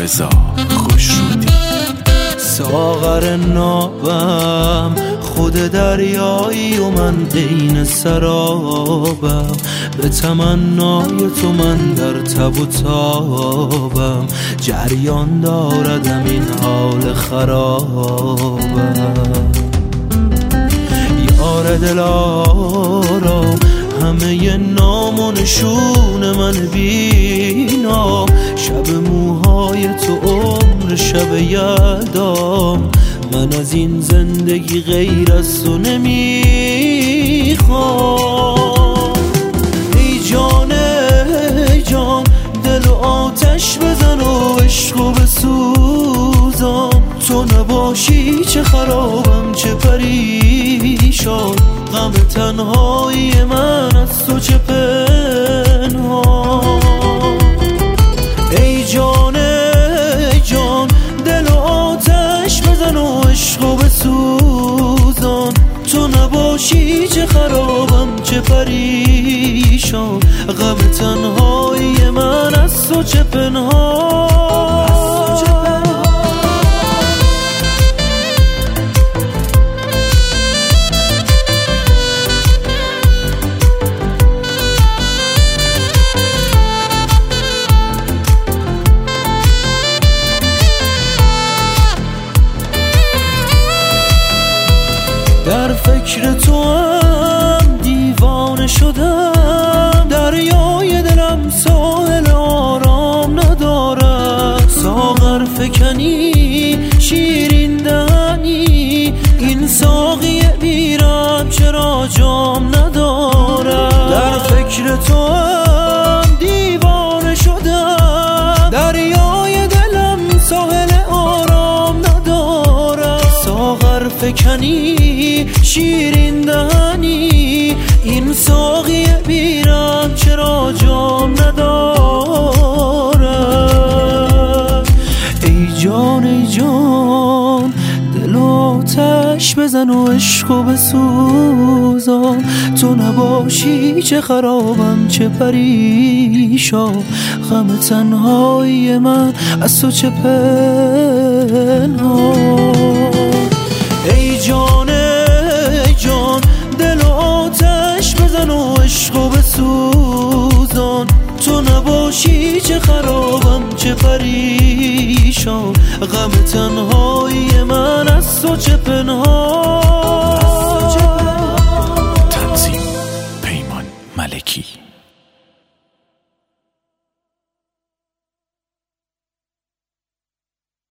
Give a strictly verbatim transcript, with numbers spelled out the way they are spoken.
رضا خوشرودی. ساغر نابم خود دریایی و من عین سرابم، به تمنای تو من در تب و تابم، جریان داردم این حال خرابم. یار دلارام همه نام و نشون من بینا، شب موهای تو عمر شب یلدام، من از این زندگی غیر از تو نمیخوام. ای جان ای جان دل و آتش بزن و عشقو بسوزم، تو نباشی چه خرابم چه پریشان، غم تنهایی من از تو چه پنهان. ای جان ای جان دل و آتش بزن و عشقو بسوزان، تو نباشی چه خرابم چه پریشان، غم تنهایی من از تو چه پنهان. در فکر تو هم دیوانه شدم، دریای دلم ساحل آرام ندارد. ساغر فکنی شیرین دهنی، این ساقی بیرم چرا جام ندارد. در فکر تو هم دیوانه شدم، دریای دلم ساحل آرام ندارد. ساغر فکنی شیرین دهنی، این ساقی بیرم چرا جام ندارد. ای جان ای جان دل و آتش بزن و عشقو بسوزان، تو نباشی چه خرابم چه پریشان، غم تنهایی من از تو چه پنهان. ای جان ای جان دل و آتش بزن و عشقو بسوزان، تو نباشی چه خرابم چه پریشان، غم تنهایی من از تو چه پنهان. تنظیم پیمان ملکی.